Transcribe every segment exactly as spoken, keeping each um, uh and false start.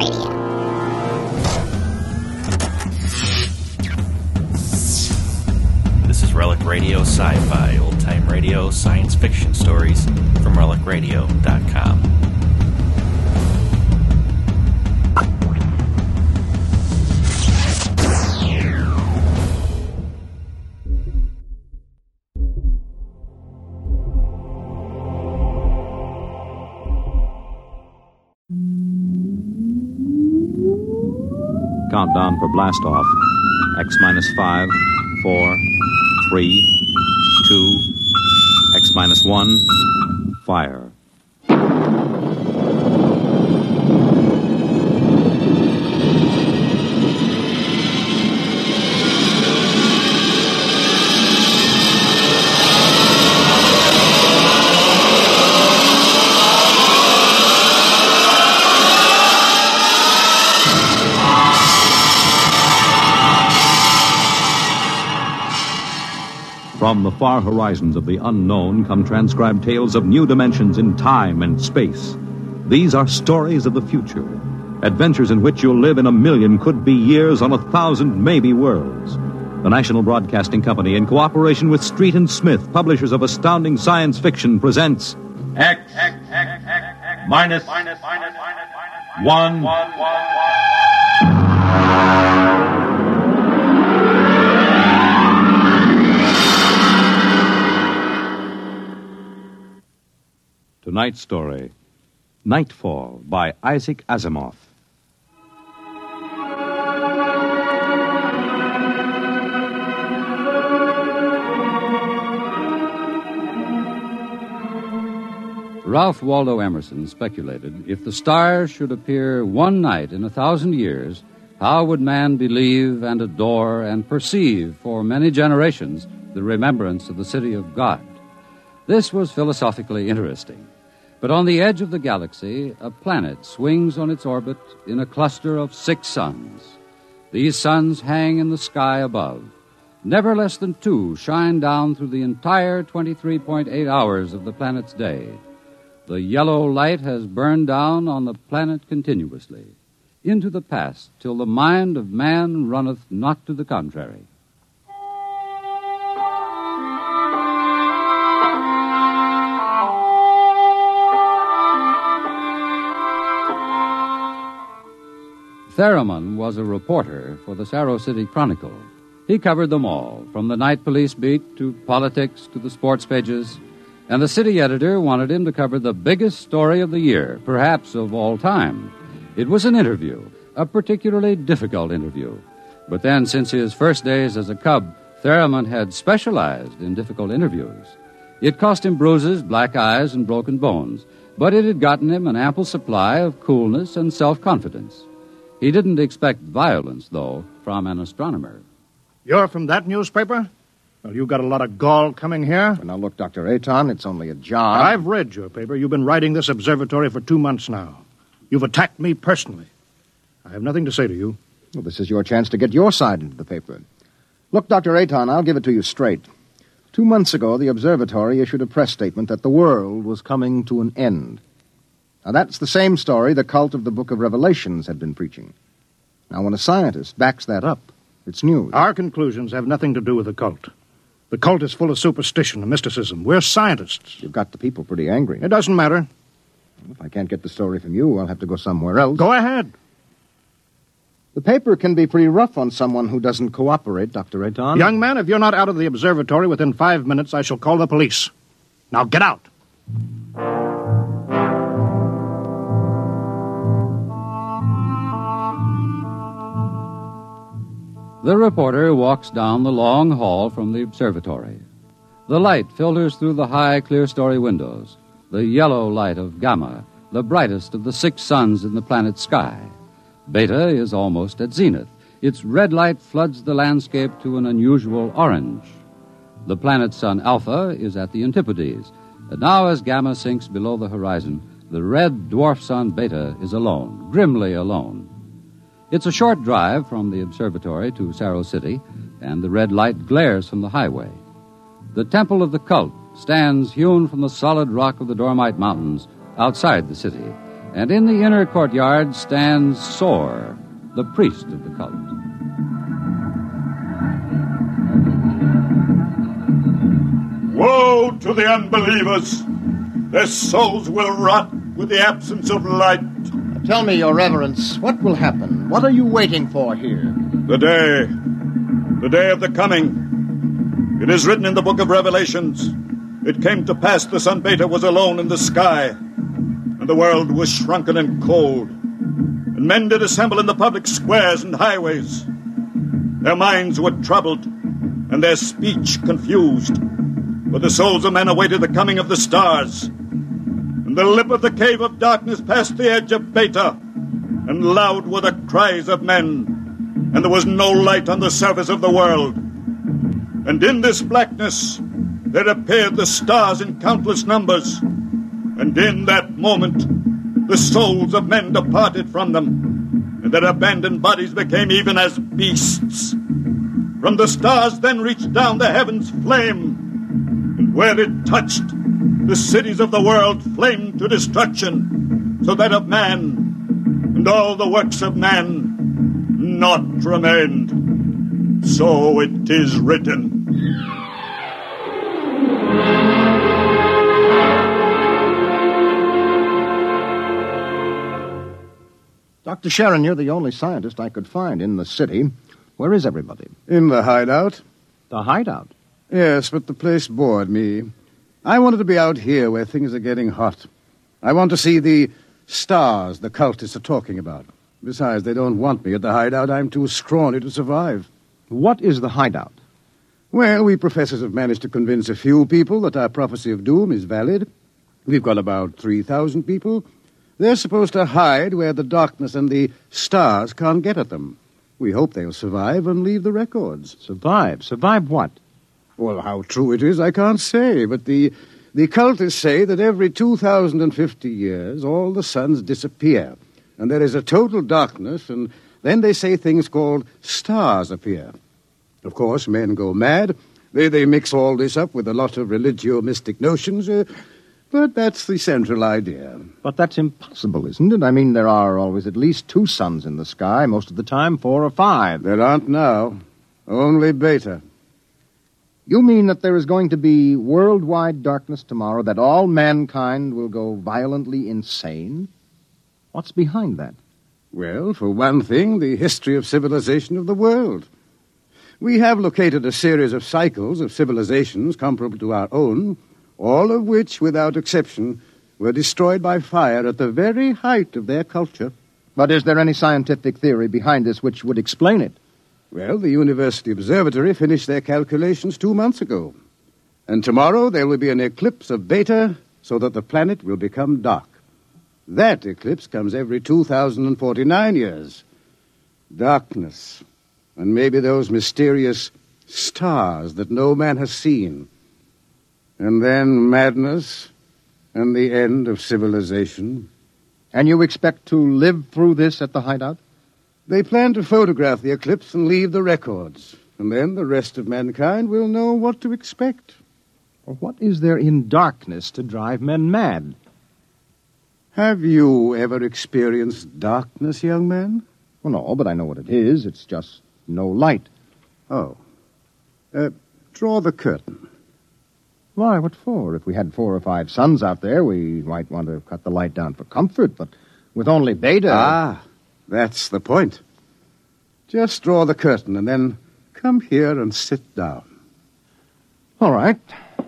Radio. This is Relic Radio Sci-Fi, old-time radio, science fiction stories from relic radio dot com. Countdown for blast off. X minus five, four, three, two, X minus one, fire. From the far horizons of the unknown come transcribed tales of new dimensions in time and space. These are stories of the future, adventures in which you'll live in a million could-be years on a thousand maybe worlds. The National Broadcasting Company, in cooperation with Street and Smith, publishers of astounding science fiction, presents X, X, X, X, X minus, minus, minus, minus, one, one, one, one. Tonight's story, Nightfall, by Isaac Asimov. Ralph Waldo Emerson speculated, if the stars should appear one night in a thousand years, how would man believe and adore and perceive for many generations the remembrance of the city of God? This was philosophically interesting. But on the edge of the galaxy, a planet swings on its orbit in a cluster of six suns. These suns hang in the sky above. Never less than two shine down through the entire twenty-three point eight hours of the planet's day. The yellow light has burned down on the planet continuously, into the past, till the mind of man runneth not to the contrary. Theremin was a reporter for the Saro City Chronicle. He covered them all, from the night police beat to politics to the sports pages, and the city editor wanted him to cover the biggest story of the year, perhaps of all time. It was an interview, a particularly difficult interview. But then, since his first days as a cub, Theremin had specialized in difficult interviews. It cost him bruises, black eyes, and broken bones, but it had gotten him an ample supply of coolness and self-confidence. He didn't expect violence, though, from an astronomer. You're from that newspaper? Well, you got a lot of gall coming here. Well, now, look, Doctor Aton, it's only a job. I've read your paper. You've been writing this observatory for two months now. You've attacked me personally. I have nothing to say to you. Well, this is your chance to get your side into the paper. Look, Doctor Aton, I'll give it to you straight. Two months ago, the observatory issued a press statement that the world was coming to an end. Now, that's the same story the cult of the Book of Revelations had been preaching. Now, when a scientist backs that up, it's news. Our conclusions have nothing to do with the cult. The cult is full of superstition and mysticism. We're scientists. You've got the people pretty angry. It doesn't matter. If I can't get the story from you, I'll have to go somewhere else. Go ahead. The paper can be pretty rough on someone who doesn't cooperate, Doctor Aton. Young man, if you're not out of the observatory within five minutes, I shall call the police. Now get out. The reporter walks down the long hall from the observatory. The light filters through the high, clear-story windows. The yellow light of Gamma, the brightest of the six suns in the planet's sky. Beta is almost at zenith. Its red light floods the landscape to an unusual orange. The planet's sun Alpha is at the antipodes. And now, as Gamma sinks below the horizon, the red dwarf sun Beta is alone, grimly alone. It's a short drive from the observatory to Saro City, and the red light glares from the highway. The temple of the cult stands hewn from the solid rock of the Dormite Mountains outside the city, And in the inner courtyard stands Sor, the priest of the cult. Woe to the unbelievers! Their souls will rot with the absence of light. Tell me, Your Reverence, what will happen? What are you waiting for here? The day. The day of the coming. It is written in the book of Revelations. It came to pass the sun Beta was alone in the sky, and the world was shrunken and cold. And men did assemble in the public squares and highways. Their minds were troubled, and their speech confused. For the souls of men awaited the coming of the stars. And the lip of the cave of darkness passed the edge of Beta, and loud were the cries of men, and there was no light on the surface of the world. And in this blackness there appeared the stars in countless numbers, and in that moment the souls of men departed from them, and their abandoned bodies became even as beasts. From the stars then reached down the heavens flame, and where it touched, the cities of the world flamed to destruction, so that of man and all the works of man naught remained. So it is written. Doctor Sharon, you're the only scientist I could find in the city. Where is everybody? In the hideout. The hideout? Yes, but the place bored me. I wanted to be out here where things are getting hot. I want to see the stars the cultists are talking about. Besides, they don't want me at the hideout. I'm too scrawny to survive. What is the hideout? Well, we professors have managed to convince a few people that our prophecy of doom is valid. We've got about three thousand people. They're supposed to hide where the darkness and the stars can't get at them. We hope they'll survive and leave the records. Survive? Survive what? Well, how true it is, I can't say, but the, the cultists say that every two thousand fifty years, all the suns disappear, and there is a total darkness, and then they say things called stars appear. Of course, men go mad. They, they mix all this up with a lot of religio-mystic notions, uh, but that's the central idea. But that's impossible, isn't it? I mean, there are always at least two suns in the sky, most of the time four or five. There aren't now. Only Beta. You mean that there is going to be worldwide darkness tomorrow, that all mankind will go violently insane? What's behind that? Well, for one thing, the history of civilization of the world. We have located a series of cycles of civilizations comparable to our own, all of which, without exception, were destroyed by fire at the very height of their culture. But is there any scientific theory behind this which would explain it? Well, the University Observatory finished their calculations two months ago. And tomorrow there will be an eclipse of Beta so that the planet will become dark. That eclipse comes every two thousand forty-nine years. Darkness. And maybe those mysterious stars that no man has seen. And then madness and the end of civilization. And you expect to live through this at the hideout? They plan to photograph the eclipse and leave the records. And then the rest of mankind will know what to expect. Well, what is there in darkness to drive men mad? Have you ever experienced darkness, young man? Well, no, but I know what it is. It's just no light. Oh. Uh, draw the curtain. Why, what for? If we had four or five suns out there, we might want to cut the light down for comfort, but with only Beta... Ah, that's the point. Just draw the curtain and then come here and sit down. All right.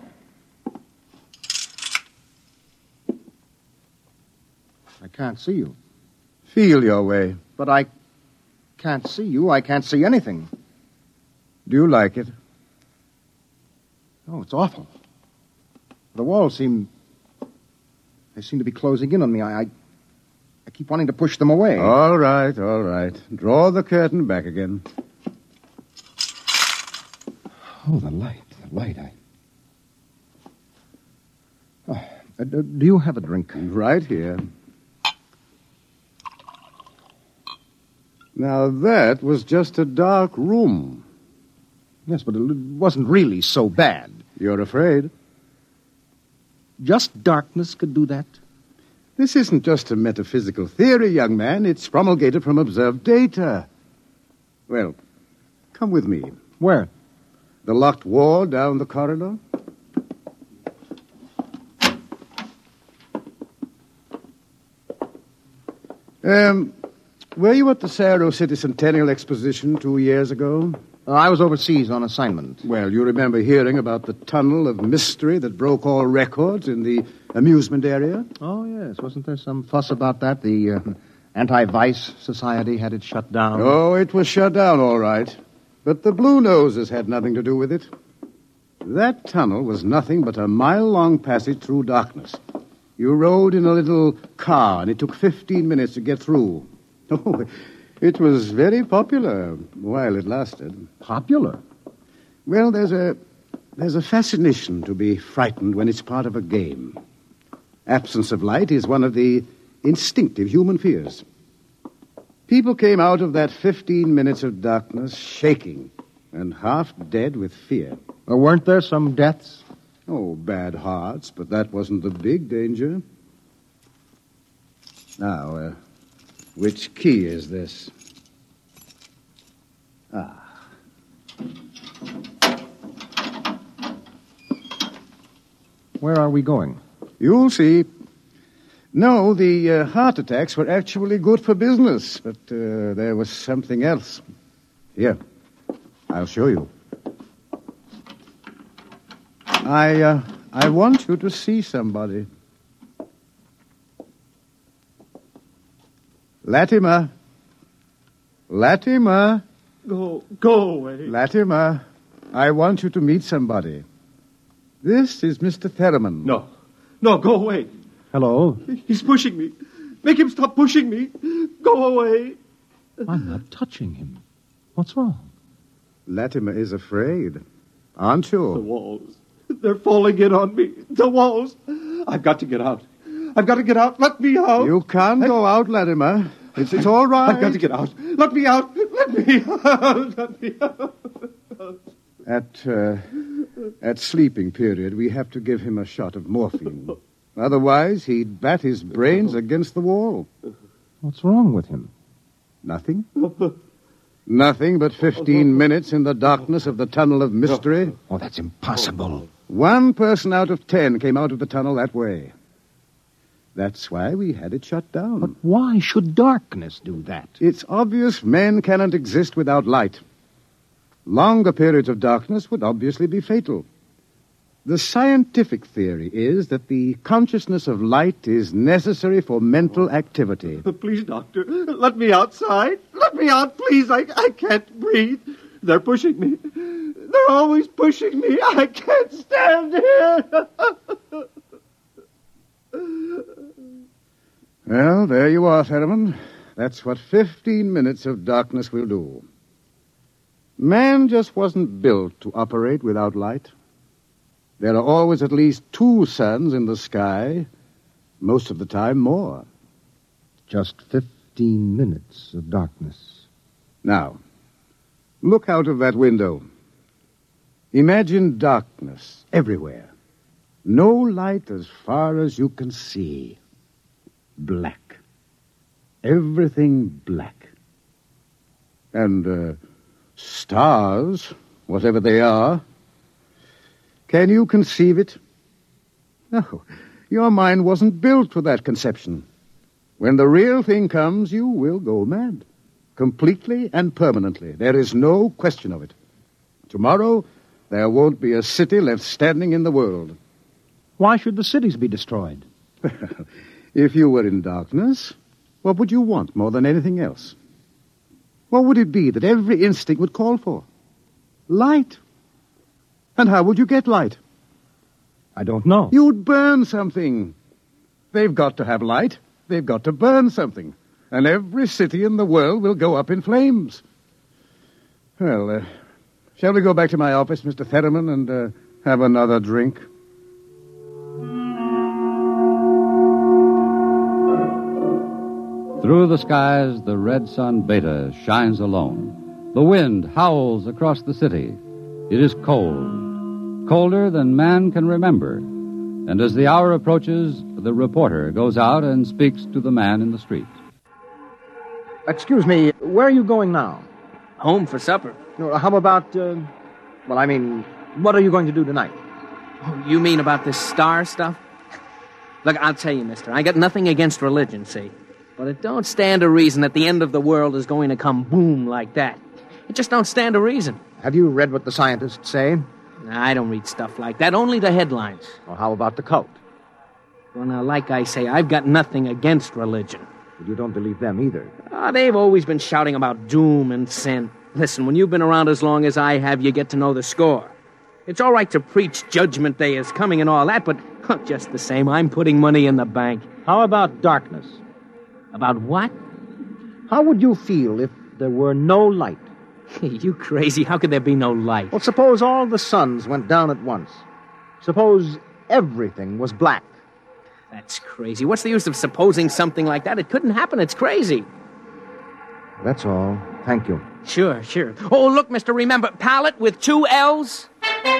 I can't see you. Feel your way. But I can't see you. I can't see anything. Do you like it? Oh, it's awful. The walls seem... They seem to be closing in on me. I, I, I keep wanting to push them away. All right, all right. Draw the curtain back again. Oh, the light, the light. I... Oh, uh, do you have a drink? Right here. Now, that was just a dark room. Yes, but it wasn't really so bad. You're afraid? Just darkness could do that? This isn't just a metaphysical theory, young man. It's promulgated from observed data. Well, come with me. Where? The locked wall down the corridor. Um, were you at the Cerro City Centennial Exposition two years ago? Uh, I was overseas on assignment. Well, you remember hearing about the tunnel of mystery that broke all records in the amusement area? Oh, yes. Wasn't there some fuss about that? The uh, Anti-Vice Society had it shut down. Oh, it was shut down, all right. But the Blue Noses had nothing to do with it. That tunnel was nothing but a mile-long passage through darkness. You rode in a little car, and it took fifteen minutes to get through. Oh, it was very popular while it lasted. Popular? Well, there's a there's a fascination to be frightened when it's part of a game. Absence of light is one of the instinctive human fears. People came out of that fifteen minutes of darkness shaking and half dead with fear. Or weren't there some deaths? Oh, bad hearts, but that wasn't the big danger. Now, uh, which key is this? Ah. Where are we going? You'll see. No, the uh, heart attacks were actually good for business, but uh, there was something else. Here, I'll show you. I, uh, I want you to see somebody. Latimer. Latimer. Go, go away. Latimer, I want you to meet somebody. This is Mister Theremin. No. No, go away. Hello? He's pushing me. Make him stop pushing me. Go away. I'm not touching him. What's wrong? Latimer is afraid. Aren't you? The walls. They're falling in on me. The walls. I've got to get out. I've got to get out. Let me out. You can't I... go out, Latimer. It's, it's all right. I've got to get out. Let me out. Let me out. Let me out. At, uh, at sleeping period, we have to give him a shot of morphine. Otherwise, he'd bat his brains against the wall. What's wrong with him? Nothing. Nothing but fifteen minutes in the darkness of the tunnel of mystery. Oh, that's impossible. One person out of ten came out of the tunnel that way. That's why we had it shut down. But why should darkness do that? It's obvious men cannot exist without light. Longer periods of darkness would obviously be fatal. The scientific theory is that the consciousness of light is necessary for mental activity. Please, doctor, let me outside. Let me out, please. I, I can't breathe. They're pushing me. They're always pushing me. I can't stand here. Well, there you are, Theremin. That's what fifteen minutes of darkness will do. Man just wasn't built to operate without light. There are always at least two suns in the sky, most of the time more. Just fifteen minutes of darkness. Now, look out of that window. Imagine darkness everywhere. No light as far as you can see. Black. Everything black. And, uh, stars, whatever they are. Can you conceive it? No, your mind wasn't built for that conception. When the real thing comes, you will go mad. Completely and permanently. There is no question of it. Tomorrow, there won't be a city left standing in the world. Why should the cities be destroyed? If you were in darkness, what would you want more than anything else? What would it be that every instinct would call for? Light. And how would you get light? I don't know. You'd burn something. They've got to have light. They've got to burn something. And every city in the world will go up in flames. Well, uh, shall we go back to my office, Mister Theremin, and uh, have another drink? Through the skies, the red sun Beta shines alone. The wind howls across the city. It is cold, colder than man can remember. And as the hour approaches, the reporter goes out and speaks to the man in the street. Excuse me, where are you going now? Home for supper. No, how about, uh, well, I mean, what are you going to do tonight? Oh, you mean about this star stuff? Look, I'll tell you, mister, I got nothing against religion, see? But it don't stand to reason that the end of the world is going to come boom like that. It just don't stand to reason. Have you read what the scientists say? I don't read stuff like that, only the headlines. Well, how about the cult? Well, now, like I say, I've got nothing against religion. But you don't believe them either. Oh, they've always been shouting about doom and sin. Listen, when you've been around as long as I have, you get to know the score. It's all right to preach Judgment Day is coming and all that, but huh, just the same, I'm putting money in the bank. How about darkness? About what? How would you feel if there were no light? You crazy. How could there be no light? Well, suppose all the suns went down at once. Suppose everything was black. That's crazy. What's the use of supposing something like that? It couldn't happen. It's crazy. That's all. Thank you. Sure, sure. Oh, look, mister, remember, pallet with two L's?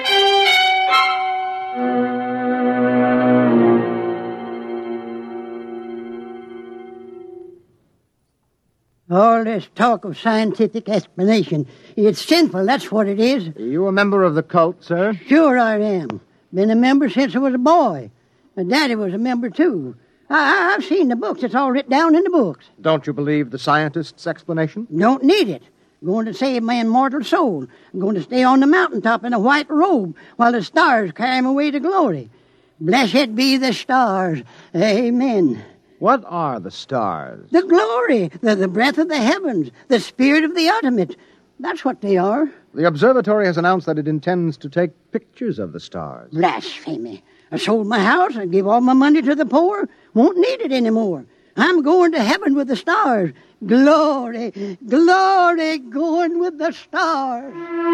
All this talk of scientific explanation, it's sinful, that's what it is. Are you a member of the cult, sir? Sure I am. Been a member since I was a boy. My daddy was a member, too. I, I've seen the books. It's all written down in the books. Don't you believe the scientists' explanation? Don't need it. Going to save my immortal soul. I'm going to stay on the mountaintop in a white robe while the stars carry me away to glory. Blessed be the stars. Amen. What are the stars? The glory, the, the breath of the heavens, the spirit of the ultimate. That's what they are. The observatory has announced that it intends to take pictures of the stars. Blasphemy. I sold my house. I gave all my money to the poor. Won't need it anymore. I'm going to heaven with the stars. Glory, glory, going with the stars.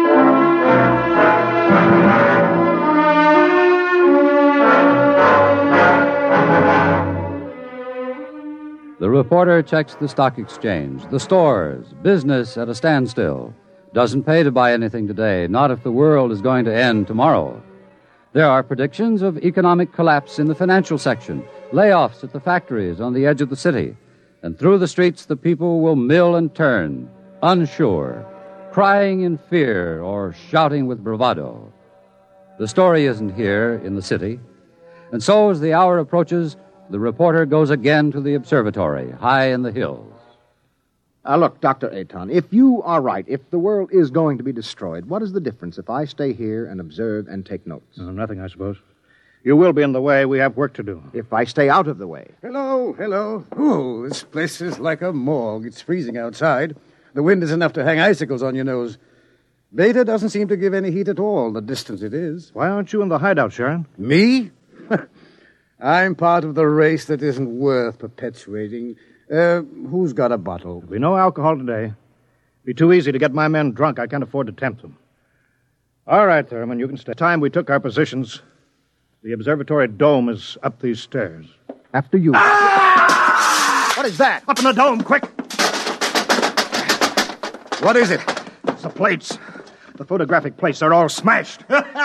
The reporter checks the stock exchange, the stores, business at a standstill. Doesn't pay to buy anything today, not if the world is going to end tomorrow. There are predictions of economic collapse in the financial section, layoffs at the factories on the edge of the city, and through the streets the people will mill and turn, unsure, crying in fear or shouting with bravado. The story isn't here in the city, and so as the hour approaches, the reporter goes again to the observatory, high in the hills. Uh, look, Doctor Aton, if you are right, if the world is going to be destroyed, what is the difference if I stay here and observe and take notes? Uh, nothing, I suppose. You will be in the way. We have work to do. If I stay out of the way. Hello, hello. Oh, this place is like a morgue. It's freezing outside. The wind is enough to hang icicles on your nose. Beta doesn't seem to give any heat at all, the distance it is. Why aren't you in the hideout, Sharon? Me? I'm part of the race that isn't worth perpetuating. Uh, who's got a bottle? There'll be no alcohol today. Be too easy to get my men drunk. I can't afford to tempt them. All right, Thurman, you can stay. Time we took our positions, the observatory dome is up these stairs. After you. Ah! What is that? Up in the dome, quick! What is it? It's the plates. The photographic plates are all smashed.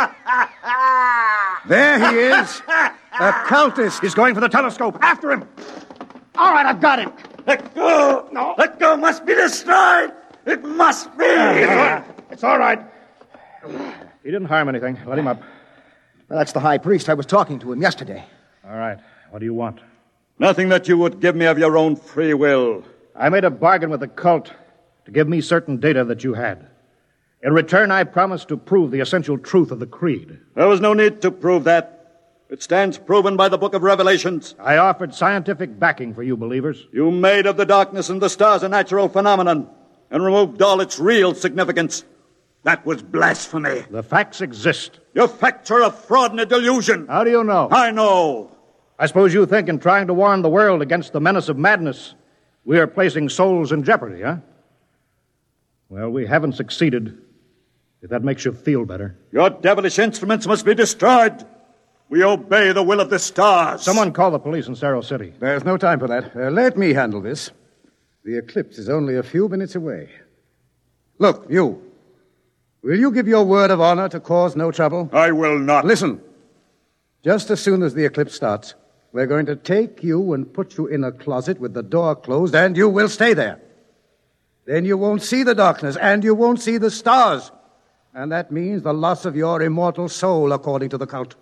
There he is. A cultist. He's going for the telescope. After him. All right, I've got him. Let go. No. Let go must be destroyed. It must be. It's all right. It's all right. He didn't harm anything. Let him up. Well, that's the high priest. I was talking to him yesterday. All right. What do you want? Nothing that you would give me of your own free will. I made a bargain with the cult to give me certain data that you had. In return, I promised to prove the essential truth of the creed. There was no need to prove that. It stands proven by the book of Revelations. I offered scientific backing for you believers. You made of the darkness and the stars a natural phenomenon and removed all its real significance. That was blasphemy. The facts exist. Your facts are a fraud and a delusion. How do you know? I know. I suppose you think in trying to warn the world against the menace of madness, we are placing souls in jeopardy, huh? Well, we haven't succeeded, if that makes you feel better. Your devilish instruments must be destroyed. We obey the will of the stars. Someone call the police in Cerro City. There's no time for that. Uh, let me handle this. The eclipse is only a few minutes away. Look, you. Will you give your word of honor to cause no trouble? I will not. Listen. Just as soon as the eclipse starts, we're going to take you and put you in a closet with the door closed, and you will stay there. Then you won't see the darkness, and you won't see the stars. And that means the loss of your immortal soul, according to the cult.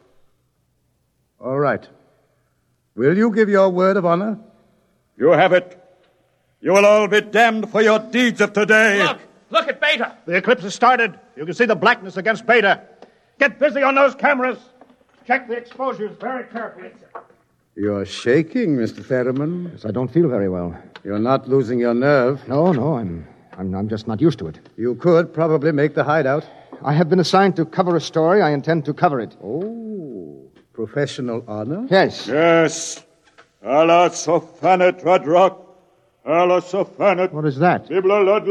All right. Will you give your word of honor? You have it. You will all be damned for your deeds of today. Look! Look at Beta! The eclipse has started. You can see the blackness against Beta. Get busy on those cameras. Check the exposures very carefully. You're shaking, Mister Theremin. Yes, I don't feel very well. You're not losing your nerve. No, no, I'm, I'm, I'm just not used to it. You could probably make the hideout. I have been assigned to cover a story. I intend to cover it. Oh, professional honor? Yes. Yes. Allah Sophanet Radrock. Allah Sophanet. What is that? The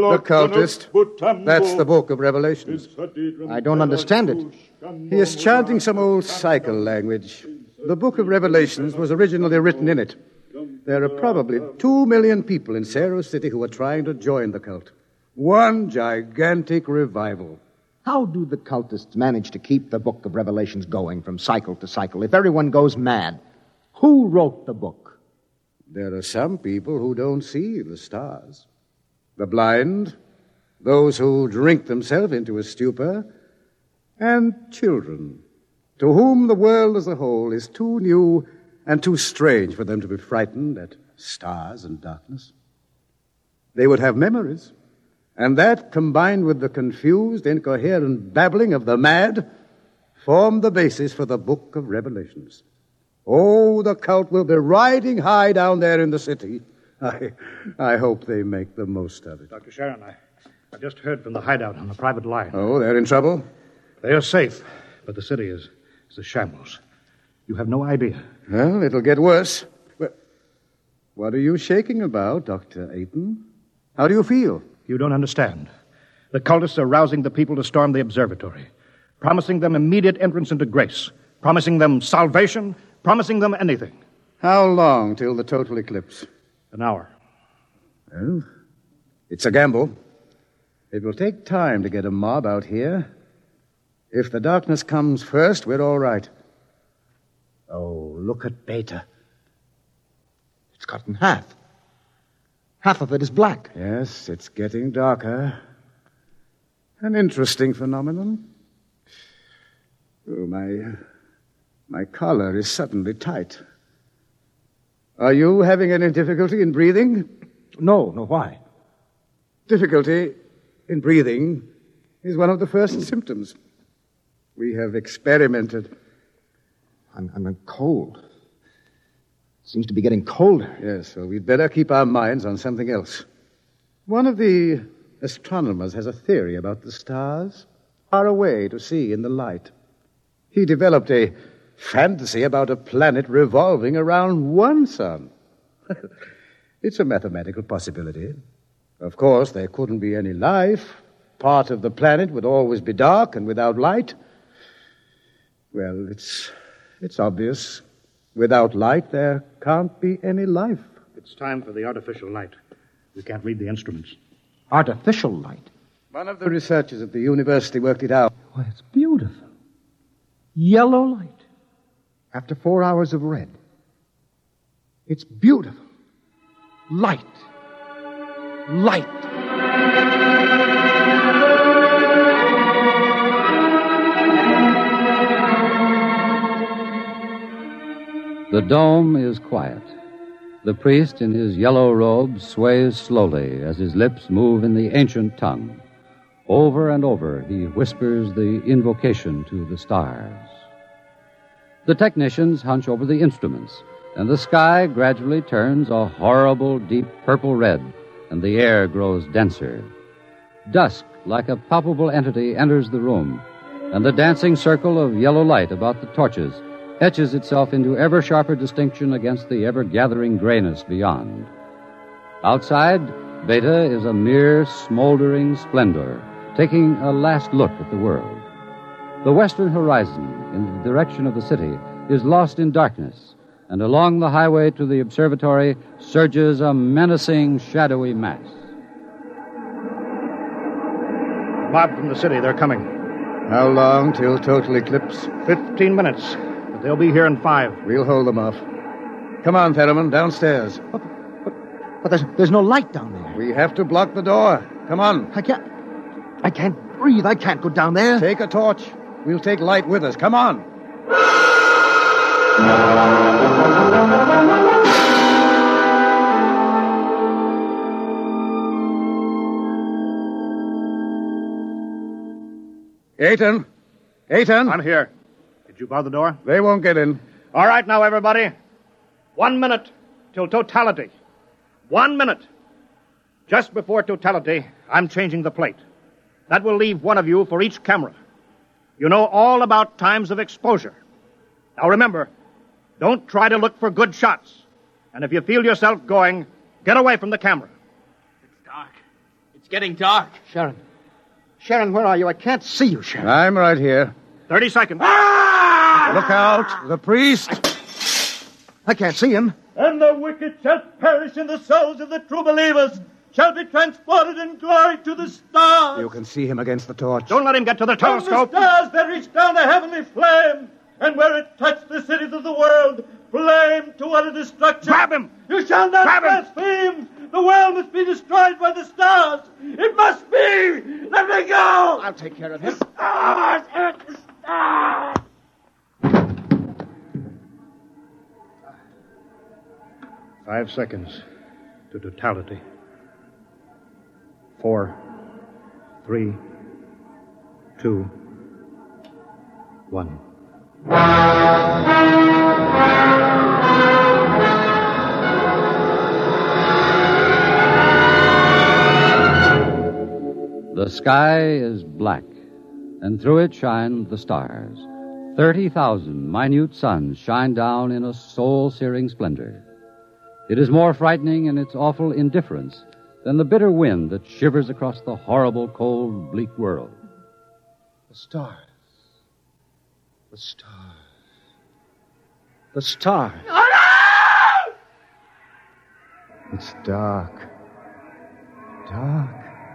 cultist. That's the book of Revelations. I don't understand it. He is chanting some old cycle language. The book of Revelations was originally written in it. There are probably two million people in Cerro City who are trying to join the cult. One gigantic revival. How do the cultists manage to keep the book of Revelations going from cycle to cycle if everyone goes mad? Who wrote the book? There are some people who don't see the stars. The blind, those who drink themselves into a stupor, and children, to whom the world as a whole is too new and too strange for them to be frightened at stars and darkness. They would have memories, and that, combined with the confused, incoherent babbling of the mad, form the basis for the book of Revelations. Oh, the cult will be riding high down there in the city. I, I hope they make the most of it. Doctor Sharon, I, I just heard from the hideout on the private line. Oh, they're in trouble? They are safe, but the city is, is a shambles. You have no idea. Well, it'll get worse. Well, what are you shaking about, Doctor Ayton? How do you feel? You don't understand. The cultists are rousing the people to storm the observatory, promising them immediate entrance into grace, promising them salvation, promising them anything. How long till the total eclipse? An hour. Well, it's a gamble. It will take time to get a mob out here. If the darkness comes first, we're all right. Oh, look at Beta. It's cut in half. Half of it is black. Yes, it's getting darker. An interesting phenomenon. Oh, my... My collar is suddenly tight. Are you having any difficulty in breathing? No, no, why? Difficulty in breathing is one of the first symptoms. We have experimented. I'm, I'm cold. It seems to be getting colder. Yes, so we'd better keep our minds on something else. One of the astronomers has a theory about the stars, far away to see in the light. He developed a fantasy about a planet revolving around one sun. It's a mathematical possibility. Of course, there couldn't be any life. Part of the planet would always be dark and without light. Well, it's it's obvious. Without light, there can't be any life. It's time for the artificial light. We can't read the instruments. Artificial light? One of the researchers at the university worked it out. Why, it's beautiful. Yellow light. After four hours of red. It's beautiful. Light. Light. The dome is quiet. The priest in his yellow robe sways slowly as his lips move in the ancient tongue. Over and over he whispers the invocation to the stars. The technicians hunch over the instruments, and the sky gradually turns a horrible deep purple red, and the air grows denser. Dusk, like a palpable entity, enters the room, and the dancing circle of yellow light about the torches etches itself into ever sharper distinction against the ever-gathering grayness beyond. Outside, Beta is a mere smoldering splendor, taking a last look at the world. The western horizon, in the direction of the city, is lost in darkness, and along the highway to the observatory surges a menacing, shadowy mass. Mob from the city, they're coming. How long till total eclipse? Fifteen minutes. but they'll be here in five. We'll hold them off. Come on, Fetterman, downstairs. But, but, but there's, there's no light down there. We have to block the door. Come on. I can't... I can't breathe. I can't go down there. Take a torch. We'll take light with us. Come on. Aiton. Aiton. I'm here. Did you bar the door? They won't get in. All right, now, everybody. One minute till totality. One minute. Just before totality, I'm changing the plate. That will leave one of you for each camera. You know all about times of exposure. Now remember, don't try to look for good shots. And if you feel yourself going, get away from the camera. It's dark. It's getting dark. Sharon. Sharon, where are you? I can't see you, Sharon. I'm right here. Thirty seconds. Ah! Look out. The priest. I can't see him. And the wicked shall perish, and the souls of the true believers shall be transported in glory to the stars. You can see him against the torch. Don't let him get to the From telescope. the stars there reached down a heavenly flame, and where it touched the cities of the world, flame to utter destruction. Grab him! You shall not Grab him! blaspheme! The world must be destroyed by the stars! It must be! Let me go! I'll take care of him. Stars! The stars! Five seconds to totality. Four, three, two, one. The sky is black, and through it shine the stars. Thirty thousand minute suns shine down in a soul-searing splendor. It is more frightening in its awful indifference than the bitter wind that shivers across the horrible, cold, bleak world. The stars. The stars. The stars. Oh, no! It's dark. Dark.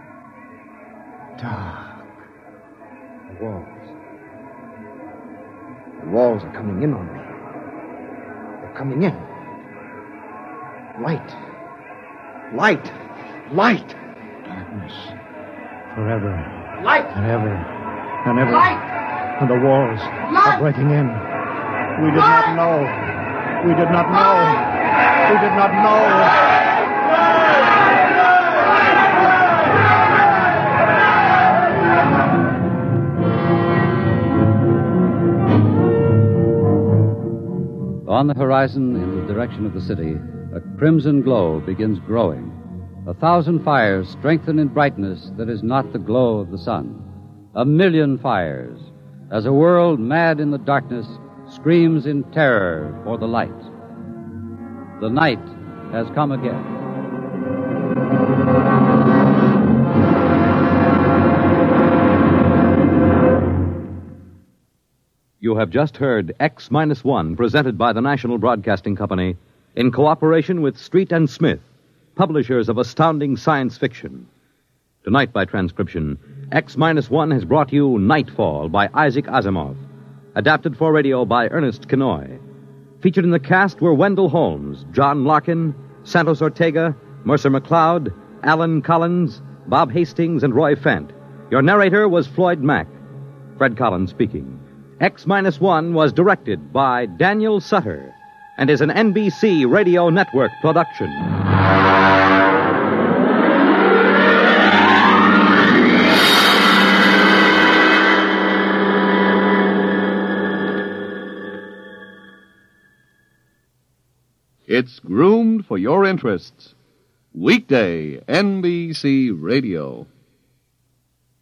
Dark. The walls. The walls are coming in on me. They're coming in. Light. Light. Light. Darkness. Forever. Light. Forever. And ever. Light. And the walls Light. are breaking in. We did not know. We did not know. We did not know. On the horizon, in the direction of the city, a crimson glow begins growing. A thousand fires strengthen in brightness that is not the glow of the sun. A million fires, as a world mad in the darkness screams in terror for the light. The night has come again. You have just heard X Minus One, presented by the National Broadcasting Company in cooperation with Street and Smith, publishers of astounding science fiction. Tonight, by transcription, X Minus One has brought you Nightfall by Isaac Asimov, adapted for radio by Ernest Kinoy. Featured in the cast were Wendell Holmes, John Larkin, Santos Ortega, Mercer McLeod, Alan Collins, Bob Hastings, and Roy Fent. Your narrator was Floyd Mack. Fred Collins speaking. X Minus One was directed by Daniel Sutter and is an N B C Radio Network production. It's groomed for your interests. Weekday N B C Radio.